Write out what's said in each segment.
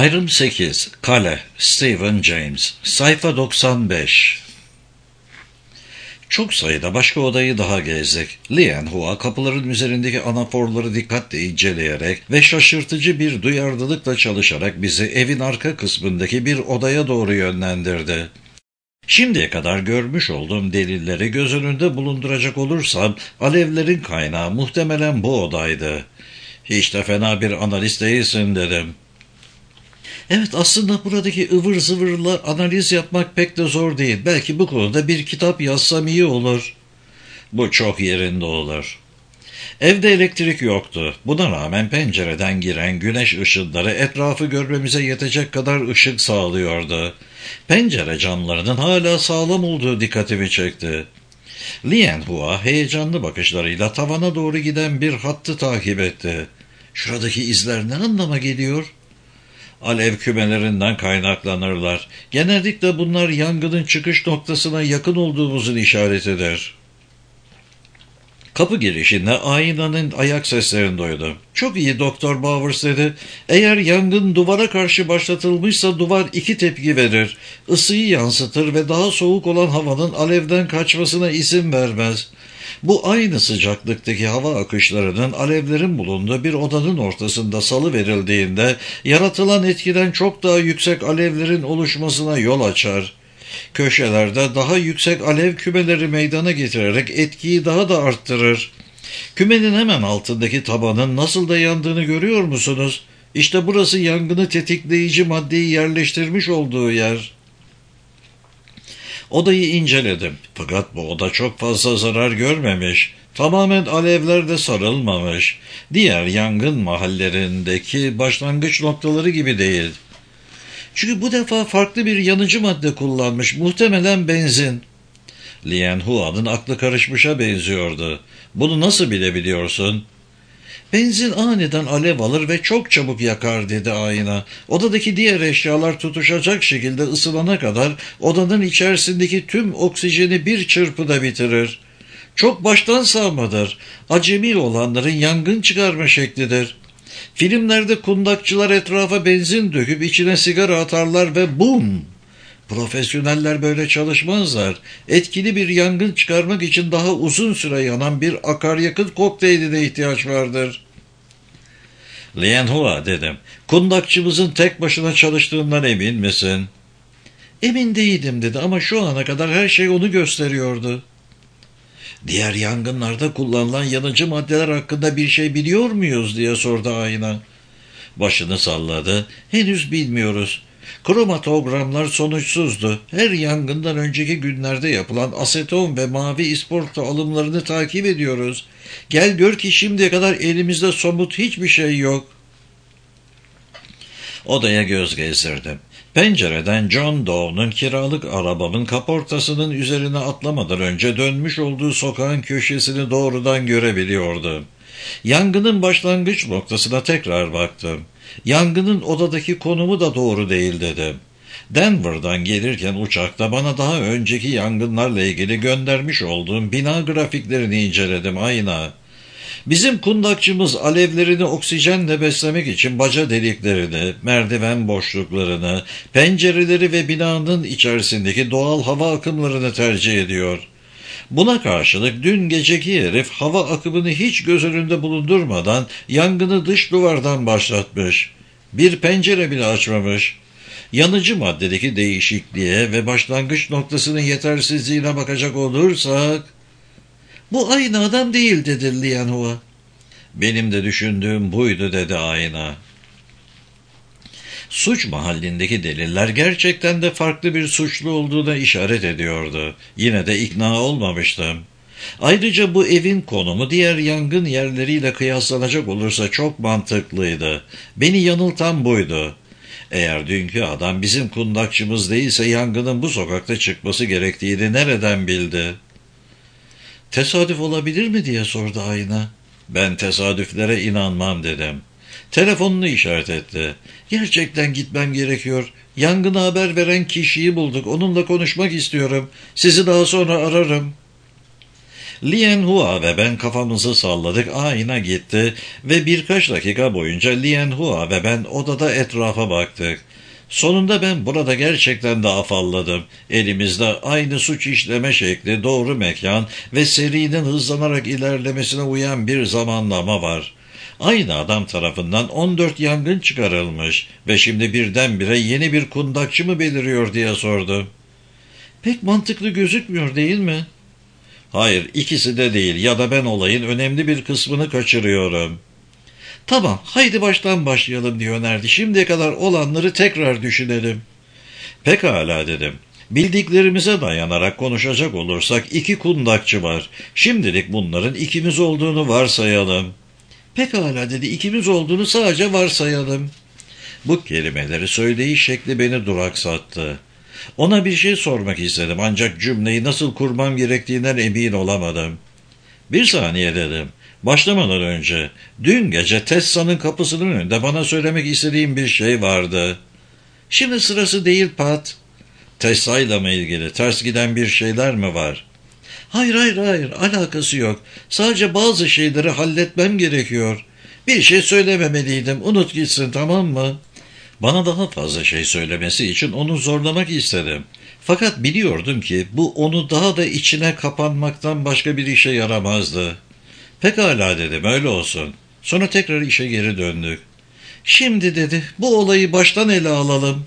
Ayrım 8. Kale. Stephen James. Sayfa 95. Çok sayıda başka odayı daha gezdik. Lian Hua kapıların üzerindeki anaforları dikkatle inceleyerek ve şaşırtıcı bir duyarlılıkla çalışarak bizi evin arka kısmındaki bir odaya doğru yönlendirdi. Şimdiye kadar görmüş olduğum delilleri göz önünde bulunduracak olursam alevlerin kaynağı muhtemelen bu odaydı. Hiç de fena bir analist değilsin dedim. Evet, aslında buradaki ıvır zıvırla analiz yapmak pek de zor değil. Belki bu konuda bir kitap yazsam iyi olur. Bu çok yerinde olur. Evde elektrik yoktu. Buna rağmen pencereden giren güneş ışınları etrafı görmemize yetecek kadar ışık sağlıyordu. Pencere camlarının hala sağlam olduğu dikkatimi çekti. Lian Hua heyecanlı bakışlarıyla tavana doğru giden bir hattı takip etti. Şuradaki izler ne anlama geliyor? Alev kümelerinden kaynaklanırlar. Genellikle bunlar yangının çıkış noktasına yakın olduğumuzun işaretidir. Kapı girişinde aynanın ayak seslerini duydum. Çok iyi Doktor Bowers dedi. Eğer yangın duvara karşı başlatılmışsa duvar iki tepki verir. Isıyı yansıtır ve daha soğuk olan havanın alevden kaçmasına izin vermez. Bu aynı sıcaklıktaki hava akışlarının alevlerin bulunduğu bir odanın ortasında salıverildiğinde yaratılan etkiden çok daha yüksek alevlerin oluşmasına yol açar. Köşelerde daha yüksek alev kümeleri meydana getirerek etkiyi daha da arttırır. Kümenin hemen altındaki tabanın nasıl da yandığını görüyor musunuz? İşte burası yangını tetikleyici maddeyi yerleştirmiş olduğu yer. Odayı inceledim. Fakat bu oda çok fazla zarar görmemiş. Tamamen alevlerle sarılmamış. Diğer yangın mahallerindeki başlangıç noktaları gibi değil. Çünkü bu defa farklı bir yanıcı madde kullanmış. Muhtemelen benzin. Lian Hua'nın aklı karışmışa benziyordu. Bunu nasıl bilebiliyorsun? Benzin aniden alev alır ve çok çabuk yakar dedi ayna. Odadaki diğer eşyalar tutuşacak şekilde ısınana kadar odanın içerisindeki tüm oksijeni bir çırpıda bitirir. Çok baştan savmadır. Acemi olanların yangın çıkarma şeklidir. Filmlerde kundakçılar etrafa benzin döküp içine sigara atarlar ve bum! Profesyoneller böyle çalışmazlar. Etkili bir yangın çıkarmak için daha uzun süre yanan bir akaryakıt kokteyline ihtiyaç vardır. Lian Hua dedim. Kundakçımızın tek başına çalıştığından emin misin? Emin değildim dedi ama şu ana kadar her şey onu gösteriyordu. Diğer yangınlarda kullanılan yanıcı maddeler hakkında bir şey biliyor muyuz diye sordu ayna. Başını salladı. Henüz bilmiyoruz. Kromatogramlar sonuçsuzdu. Her yangından önceki günlerde yapılan aseton ve mavi isporta alımlarını takip ediyoruz. Gel gör ki şimdiye kadar elimizde somut hiçbir şey yok. Odaya göz gezdirdim. Pencereden John Doe'nun kiralık arabamın kaportasının üzerine atlamadan önce dönmüş olduğu sokağın köşesini doğrudan görebiliyordum. Yangının başlangıç noktasına tekrar baktım. Yangının odadaki konumu da doğru değil dedim. Denver'dan gelirken uçakta bana daha önceki yangınlarla ilgili göndermiş olduğum bina grafiklerini inceledim ayna. Bizim kundakçımız alevlerini oksijenle beslemek için baca deliklerini, merdiven boşluklarını, pencereleri ve binanın içerisindeki doğal hava akımlarını tercih ediyor. Buna karşılık dün geceki herif hava akımını hiç göz önünde bulundurmadan yangını dış duvardan başlatmış. Bir pencere bile açmamış. Yanıcı maddedeki değişikliğe ve başlangıç noktasının yetersizliğine bakacak olursak... Bu aynı adam değil dedi Lian Hua. Benim de düşündüğüm buydu dedi ayna. Suç mahallindeki deliller gerçekten de farklı bir suçlu olduğuna işaret ediyordu. Yine de ikna olmamıştım. Ayrıca bu evin konumu diğer yangın yerleriyle kıyaslanacak olursa çok mantıklıydı. Beni yanıltan buydu. Eğer dünkü adam bizim kundakçımız değilse yangının bu sokakta çıkması gerektiğini nereden bildi? Tesadüf olabilir mi diye sordu ayna. Ben tesadüflere inanmam dedim. Telefonunu işaret etti. Gerçekten gitmem gerekiyor. Yangına haber veren kişiyi bulduk. Onunla konuşmak istiyorum. Sizi daha sonra ararım. Lien Hua ve ben kafamızı salladık, ayna gitti ve birkaç dakika boyunca Lien Hua ve ben odada etrafa baktık. Sonunda ben burada gerçekten de afalladım. Elimizde aynı suç işleme şekli, doğru mekan ve serinin hızlanarak ilerlemesine uyan bir zamanlama var. Aynı adam tarafından 14 yangın çıkarılmış ve şimdi birdenbire yeni bir kundakçı mı beliriyor diye sordu. Pek mantıklı gözükmüyor değil mi? Hayır, ikisi de değil ya da ben olayın önemli bir kısmını kaçırıyorum. Tamam, haydi baştan başlayalım diye önerdi. Şimdiye kadar olanları tekrar düşünelim. Pekala dedim. Bildiklerimize dayanarak konuşacak olursak 2 kundakçı var. Şimdilik bunların ikimiz olduğunu varsayalım. Pekala dedi, ikimiz olduğunu sadece varsayalım. Bu kelimeleri söyleyiş şekli beni duraksattı. Ona bir şey sormak istedim ancak cümleyi nasıl kurmam gerektiğinden emin olamadım. Bir saniye dedim. Başlamadan önce, dün gece Tessa'nın kapısının önünde bana söylemek istediğim bir şey vardı. Şimdi sırası değil Pat. Tessa'yla mı ilgili ters giden bir şeyler mi var? Hayır, alakası yok. Sadece bazı şeyleri halletmem gerekiyor. Bir şey söylememeliydim, unut gitsin, tamam mı? Bana daha fazla şey söylemesi için onu zorlamak istedim. Fakat biliyordum ki bu onu daha da içine kapanmaktan başka bir işe yaramazdı. Pekala dedim, öyle olsun. Sonra tekrar işe geri döndük. Şimdi dedi, bu olayı baştan ele alalım.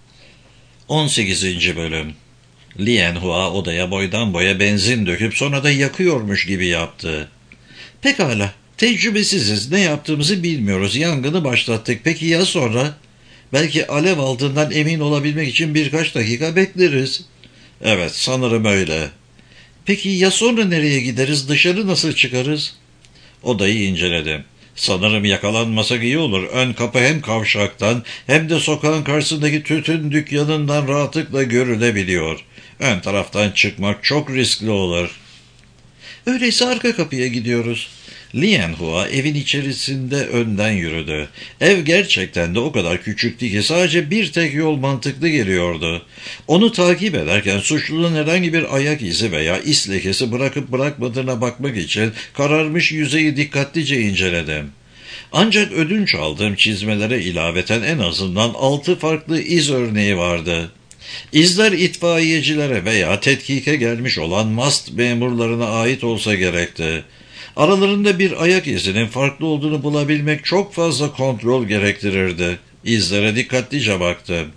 18. Bölüm. Lien Hua odaya boydan boya benzin döküp sonra da yakıyormuş gibi yaptı. Pekala, tecrübesiziz, ne yaptığımızı bilmiyoruz, yangını başlattık. Peki ya sonra? Belki alev aldığından emin olabilmek için birkaç dakika bekleriz. Evet, sanırım öyle. Peki ya sonra nereye gideriz, dışarı nasıl çıkarız? Odayı inceledim. Sanırım yakalanmasak iyi olur. Ön kapı hem kavşaktan hem de sokağın karşısındaki tütün dükkanından rahatlıkla görülebiliyor. Ön taraftan çıkmak çok riskli olur. Öyleyse arka kapıya gidiyoruz. Lien Hua evin içerisinde önden yürüdü. Ev gerçekten de o kadar küçüktü ki sadece bir tek yol mantıklı geliyordu. Onu takip ederken suçlunun herhangi bir ayak izi veya is lekesi bırakıp bırakmadığına bakmak için kararmış yüzeyi dikkatlice inceledim. Ancak ödünç aldığım çizmelere ilaveten en azından 6 farklı iz örneği vardı. İzler itfaiyecilere veya tetkike gelmiş olan mast memurlarına ait olsa gerekti. Aralarında bir ayak izinin farklı olduğunu bulabilmek çok fazla kontrol gerektirirdi. İzlere dikkatlice baktım.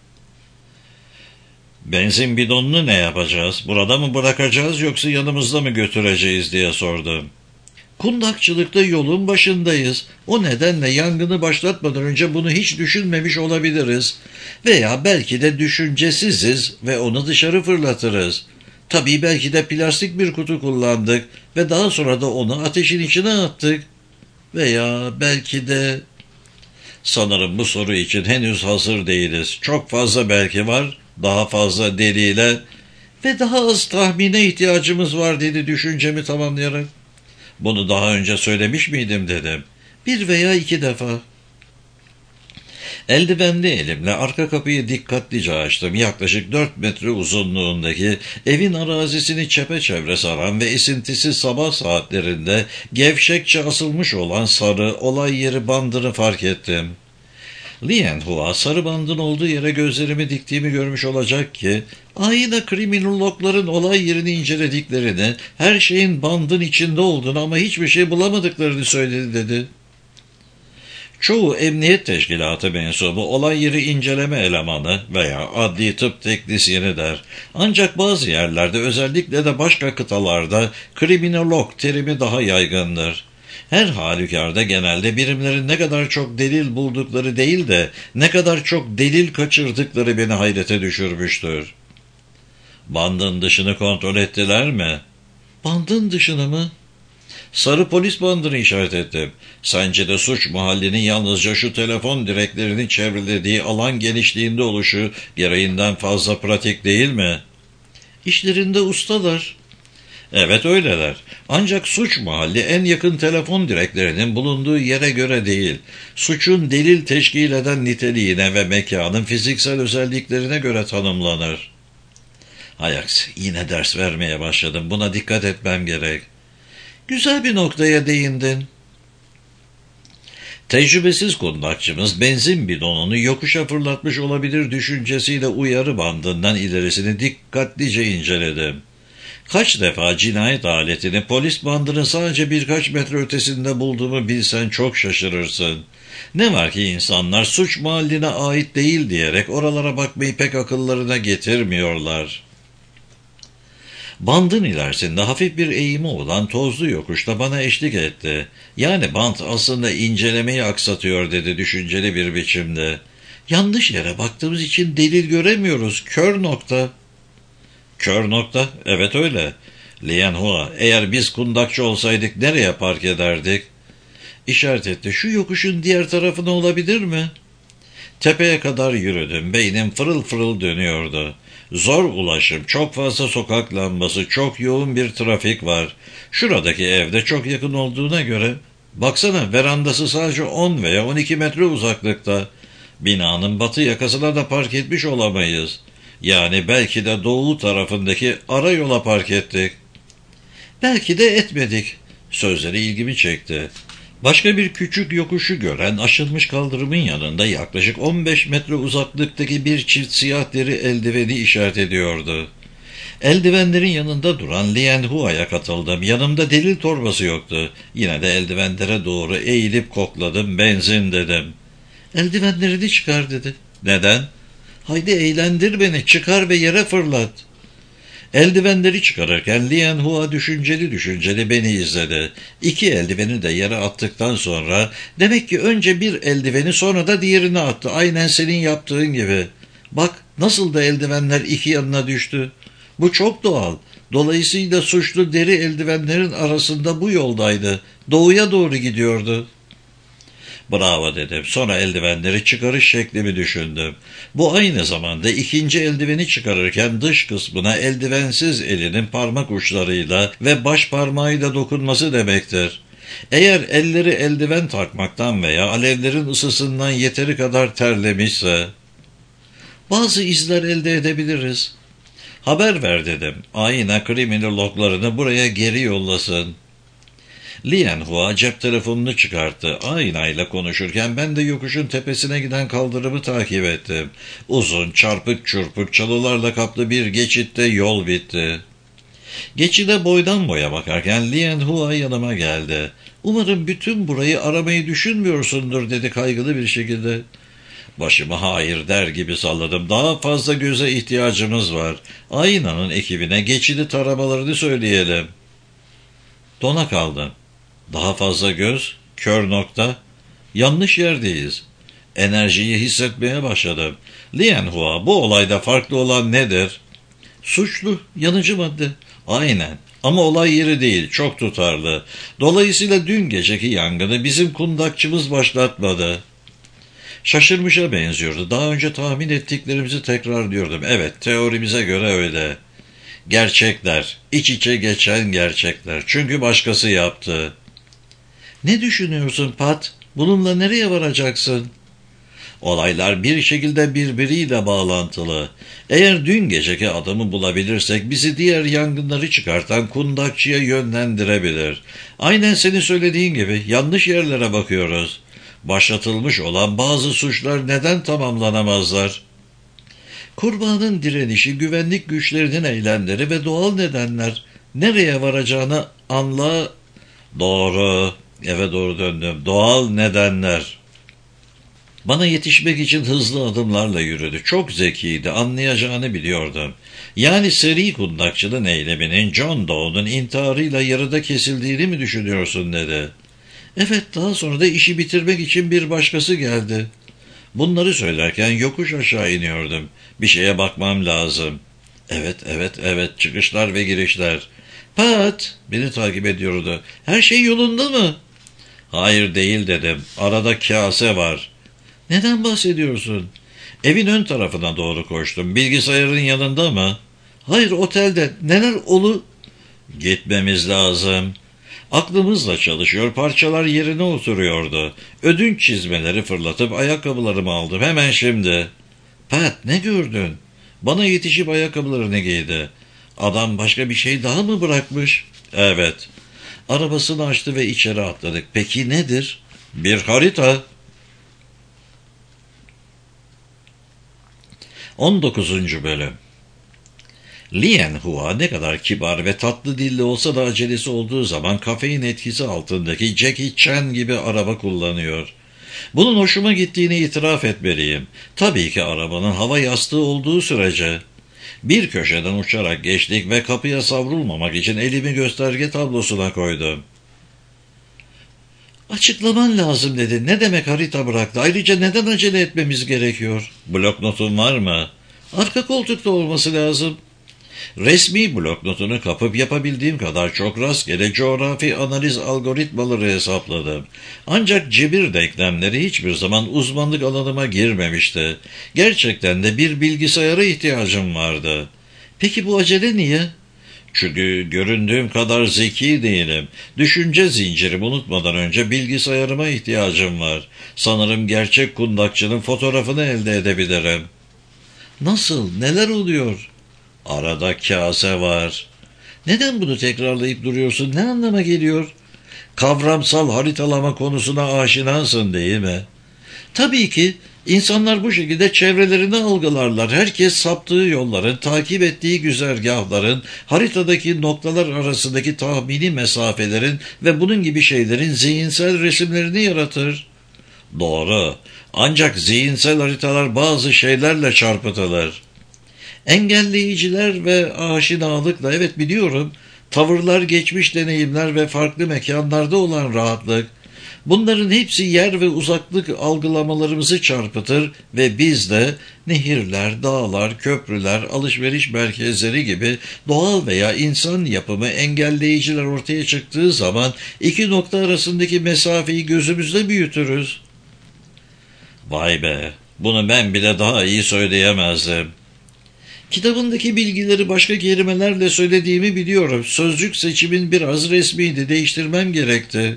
Benzin bidonunu ne yapacağız? Burada mı bırakacağız yoksa yanımızda mı götüreceğiz diye sordum. Kundakçılıkta yolun başındayız. O nedenle yangını başlatmadan önce bunu hiç düşünmemiş olabiliriz. Veya belki de düşüncesiziz ve onu dışarı fırlatırız. Tabii belki de plastik bir kutu kullandık ve daha sonra da onu ateşin içine attık. Veya belki de... Sanırım bu soru için henüz hazır değiliz. Çok fazla belki var, daha fazla delile ve daha az tahmine ihtiyacımız var dedi düşüncemi tamamlayarak. Bunu daha önce söylemiş miydim dedim. 1 veya 2 defa. Eldivenli elimle arka kapıyı dikkatlice açtım. Yaklaşık 4 metre uzunluğundaki evin arazisini çepeçevre saran ve esintisiz sabah saatlerinde gevşekçe asılmış olan sarı olay yeri bandını fark ettim. Lien Hua sarı bandın olduğu yere gözlerimi diktiğimi görmüş olacak ki ayna kriminologların olay yerini incelediklerini, her şeyin bandın içinde olduğunu ama hiçbir şey bulamadıklarını söyledi dedi. Çoğu emniyet teşkilatı mensubu olay yeri inceleme elemanı veya adli tıp teknisyeni der. Ancak bazı yerlerde özellikle de başka kıtalarda kriminolog terimi daha yaygındır. Her halükarda genelde birimlerin ne kadar çok delil buldukları değil de ne kadar çok delil kaçırdıkları beni hayrete düşürmüştür. Bandın dışını kontrol ettiler mi? Bandın dışını mı? Sarı polis bandını işaret ettim. Sence de suç mahallinin yalnızca şu telefon direklerinin çevrelediği alan genişliğinde oluşu gereğinden fazla pratik değil mi? İşlerinde ustalar. Evet öyleler. Ancak suç mahalli en yakın telefon direklerinin bulunduğu yere göre değil, suçun delil teşkil eden niteliğine ve mekanın fiziksel özelliklerine göre tanımlanır. Hay aksi, yine ders vermeye başladım. Buna dikkat etmem gerek. Güzel bir noktaya değindin. Tecrübesiz kundakçımız benzin bidonunu yokuşa fırlatmış olabilir düşüncesiyle uyarı bandından ilerisini dikkatlice inceledim. Kaç defa cinayet aletini polis bandının sadece birkaç metre ötesinde bulduğumu bilsen çok şaşırırsın. Ne var ki insanlar suç mahalline ait değil diyerek oralara bakmayı pek akıllarına getirmiyorlar. Bandın ilerisinde hafif bir eğimi olan tozlu yokuşta bana eşlik etti. Yani bant aslında incelemeyi aksatıyor dedi düşünceli bir biçimde. Yanlış yere baktığımız için delil göremiyoruz. Kör nokta. Kör nokta? Evet öyle. Lian Hua, eğer biz kundakçı olsaydık nereye park ederdik? İşaret etti. Şu yokuşun diğer tarafına olabilir mi? Tepeye kadar yürüdüm. Beynim fırıl fırıl dönüyordu. Zor ulaşım, çok fazla sokak lambası, çok yoğun bir trafik var. Şuradaki evde çok yakın olduğuna göre, baksana verandası sadece 10 veya 12 metre uzaklıkta. Binanın batı yakasına da park etmiş olamayız. Yani belki de doğu tarafındaki ara yola park ettik. Belki de etmedik. Sözleri ilgimi çekti. Başka bir küçük yokuşu gören aşılmış kaldırımın yanında yaklaşık 15 metre uzaklıktaki bir çift siyah deri eldiveni işaret ediyordu. Eldivenlerin yanında duran Lian Hua'ya katıldım. Yanımda delil torbası yoktu. Yine de eldivenlere doğru eğilip kokladım. Benzin dedim. Eldivenlerini çıkar dedi. Neden? Haydi eğlendir beni, çıkar ve yere fırlat. Eldivenleri çıkarırken Lian Hua düşünceli beni izledi. 2 eldiveni de yere attıktan sonra demek ki önce bir eldiveni sonra da diğerini attı. Aynen senin yaptığın gibi. Bak nasıl da eldivenler 2 yanına düştü. Bu çok doğal. Dolayısıyla suçlu deri eldivenlerin arasında bu yoldaydı. Doğuya doğru gidiyordu. Bravo dedim. Sonra eldivenleri çıkarış şeklimi düşündüm. Bu aynı zamanda ikinci eldiveni çıkarırken dış kısmına eldivensiz elinin parmak uçlarıyla ve baş parmağıyla dokunması demektir. Eğer elleri eldiven takmaktan veya alevlerin ısısından yeteri kadar terlemişse, bazı izler elde edebiliriz. Haber ver dedim. Ayna kriminologlarını buraya geri yollasın. Lian Hua cep telefonunu çıkarttı. Aynayla konuşurken ben de yokuşun tepesine giden kaldırımı takip ettim. Uzun, çarpık çurpuk çalılarla kaplı bir geçitte yol bitti. Geçide boydan boya bakarken Lian Hua yanıma geldi. Umarım bütün burayı aramayı düşünmüyorsundur dedi kaygılı bir şekilde. Başımı hayır der gibi salladım. Daha fazla göze ihtiyacımız var. Aynanın ekibine geçidi taramalarını söyleyelim. Dona kaldım. Daha fazla göz, kör nokta, yanlış yerdeyiz. Enerjiyi hissetmeye başladım. Lian Hua, bu olayda farklı olan nedir? Suçlu, yanıcı madde. Aynen. Ama olay yeri değil, çok tutarlı. Dolayısıyla dün geceki yangını bizim kundakçımız başlatmadı. Şaşırmışa benziyordu. Daha önce tahmin ettiklerimizi tekrarlıyordum. Evet, teorimize göre öyle. Gerçekler, iç içe geçen gerçekler. Çünkü başkası yaptı. Ne düşünüyorsun Pat? Bununla nereye varacaksın? Olaylar bir şekilde birbiriyle bağlantılı. Eğer dün geceki adamı bulabilirsek bizi diğer yangınları çıkartan kundakçıya yönlendirebilir. Aynen senin söylediğin gibi yanlış yerlere bakıyoruz. Başlatılmış olan bazı suçlar neden tamamlanamazlar? Kurbanın direnişi, güvenlik güçlerinin eylemleri ve doğal nedenler nereye varacağını anla. Doğru, eve doğru döndüm. Doğal nedenler. Bana yetişmek için hızlı adımlarla yürüdü. Çok zekiydi, anlayacağını biliyordum. Yani seri kundakçılığın eyleminin John Doe'nun intiharıyla yarıda kesildiğini mi düşünüyorsun dedi. Evet, daha sonra da işi bitirmek için bir başkası geldi. Bunları söylerken yokuş aşağı iniyordum. Bir şeye bakmam lazım. Evet, çıkışlar ve girişler. Pat, beni takip ediyordu. Her şey yolunda mı? Hayır değil dedim. Arada kase var. Neden bahsediyorsun? Evin ön tarafına doğru koştum. Bilgisayarın yanında mı? Hayır, otelde. Neler Gitmemiz lazım. Aklımızla çalışıyor, parçalar yerine oturuyordu. Ödünç çizmeleri fırlatıp ayakkabılarımı aldım. Hemen şimdi. Pat, ne gördün? Bana yetişip ayakkabılarını giydi. Adam başka bir şey daha mı bırakmış? Evet. Arabasını açtı ve içeri atladık. Peki nedir? Bir harita. 19. Bölüm. Lian Hua ne kadar kibar ve tatlı dilli olsa da acelesi olduğu zaman kafein etkisi altındaki Jackie Chan gibi araba kullanıyor. Bunun hoşuma gittiğini itiraf etmeliyim. Tabii ki arabanın hava yastığı olduğu sürece. Bir köşeden uçarak geçtik ve kapıya savrulmamak için elimi gösterge tablosuna koydum. Açıklaman lazım dedi. Ne demek harita bıraktı? Ayrıca neden acele etmemiz gerekiyor? Bloknotun var mı? Arka koltukta olması lazım. Resmi bloknotunu kapıp yapabildiğim kadar çok rastgele coğrafi analiz algoritmaları hesapladım. Ancak cebir denklemleri hiçbir zaman uzmanlık alanıma girmemişti. Gerçekten de bir bilgisayara ihtiyacım vardı. Peki bu acele niye? Çünkü göründüğüm kadar zeki değilim. Düşünce zincirimi unutmadan önce bilgisayarıma ihtiyacım var. Sanırım gerçek kundakçının fotoğrafını elde edebilirim. Nasıl? Neler oluyor? Arada kase var. Neden bunu tekrarlayıp duruyorsun? Ne anlama geliyor? Kavramsal haritalama konusuna aşinasın değil mi? Tabii ki. İnsanlar bu şekilde çevrelerini algılarlar. Herkes saptığı yolların, takip ettiği güzergahların, haritadaki noktalar arasındaki tahmini mesafelerin ve bunun gibi şeylerin zihinsel resimlerini yaratır. Doğru. Ancak zihinsel haritalar bazı şeylerle çarpıtılır. Engelleyiciler ve aşinalıkla, evet biliyorum, tavırlar, geçmiş deneyimler ve farklı mekanlarda olan rahatlık, bunların hepsi yer ve uzaklık algılamalarımızı çarpıtır ve biz de nehirler, dağlar, köprüler, alışveriş merkezleri gibi doğal veya insan yapımı engelleyiciler ortaya çıktığı zaman iki nokta arasındaki mesafeyi gözümüzde büyütürüz. Vay be, bunu ben bile daha iyi söyleyemezdim. Kitabındaki bilgileri başka kelimelerle söylediğimi biliyorum. Sözcük seçimin biraz resmiydi. Değiştirmem gerekti.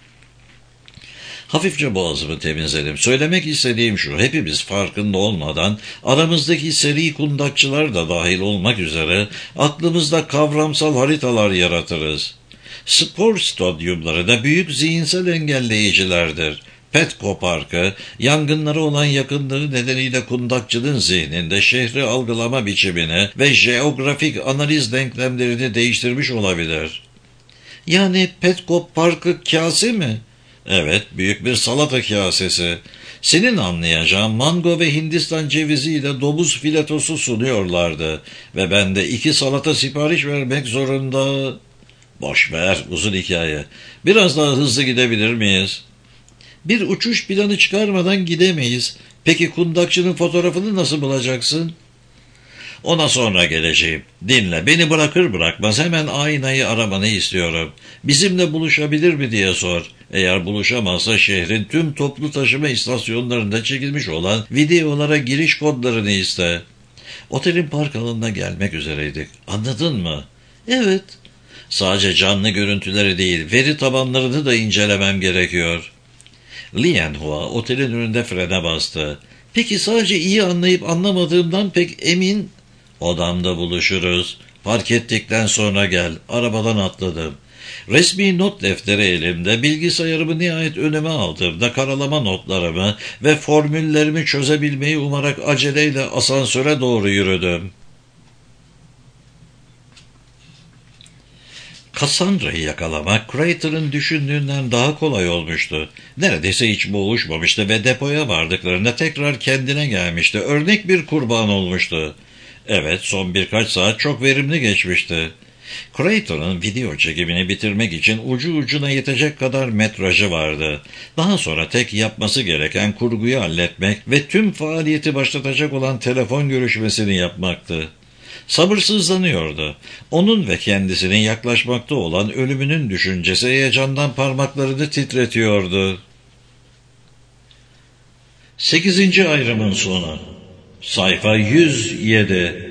Hafifçe boğazımı temizledim. Söylemek istediğim şu: hepimiz farkında olmadan aramızdaki seri kundakçılar da dahil olmak üzere aklımızda kavramsal haritalar yaratırız. Spor stadyumları da büyük zihinsel engelleyicilerdir. Petco Parkı, yangınlara olan yakınlığı nedeniyle kundakçının zihninde şehri algılama biçimini ve jeografik analiz denklemlerini değiştirmiş olabilir. Yani Petco Parkı kase mi? Evet, büyük bir salata kasesi. Senin anlayacağın mango ve Hindistan ceviziyle domuz filetosu sunuyorlardı ve ben de 2 salata sipariş vermek zorunda. Boş ver, uzun hikaye. Biraz daha hızlı gidebilir miyiz? Bir uçuş planı çıkarmadan gidemeyiz. Peki kundakçının fotoğrafını nasıl bulacaksın? Ona sonra geleceğim. Dinle, beni bırakır bırakmaz hemen aynayı aramanı istiyorum. Bizimle buluşabilir mi diye sor. Eğer buluşamazsa şehrin tüm toplu taşıma istasyonlarında çekilmiş olan videolara giriş kodlarını iste. Otelin park alanına gelmek üzereydik. Anladın mı? Evet. Sadece canlı görüntüleri değil, veri tabanlarını da incelemem gerekiyor. Lian Hua otelin önünde frene bastı. Peki sadece iyi anlayıp anlamadığımdan pek emin. Odamda buluşuruz. Park ettikten sonra gel. Arabadan atladım. Resmi not defteri elimde, bilgisayarımı nihayet önüme aldığımda karalama notlarımı ve formüllerimi çözebilmeyi umarak aceleyle asansöre doğru yürüdüm. Cassandra'yı yakalamak Crater'ın düşündüğünden daha kolay olmuştu. Neredeyse hiç boğuşmamıştı ve depoya vardıklarında tekrar kendine gelmişti. Örnek bir kurban olmuştu. Evet, son birkaç saat çok verimli geçmişti. Crater'ın video çekimini bitirmek için ucu ucuna yetecek kadar metrajı vardı. Daha sonra tek yapması gereken kurguyu halletmek ve tüm faaliyeti başlatacak olan telefon görüşmesini yapmaktı. Sabırsızlanıyordu. Onun ve kendisinin yaklaşmakta olan ölümünün düşüncesi heyecandan parmaklarını titretiyordu. 8. ayrımın sonu. Sayfa 107.